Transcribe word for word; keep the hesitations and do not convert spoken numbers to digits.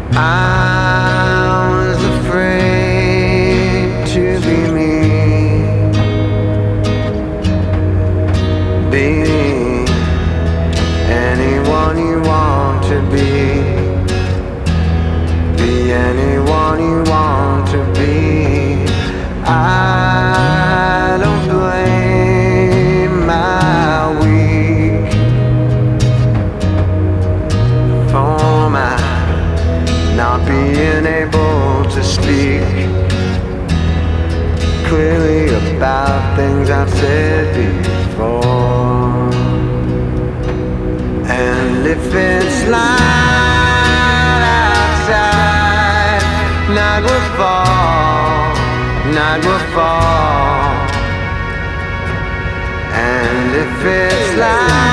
I was afraid to be me, be anyone you want to be, be anyone you want to be. I don't blame my weak for my not being able to speak clearly about things I've said before. And if it's light outside, night will fall, night will fall. And if it's light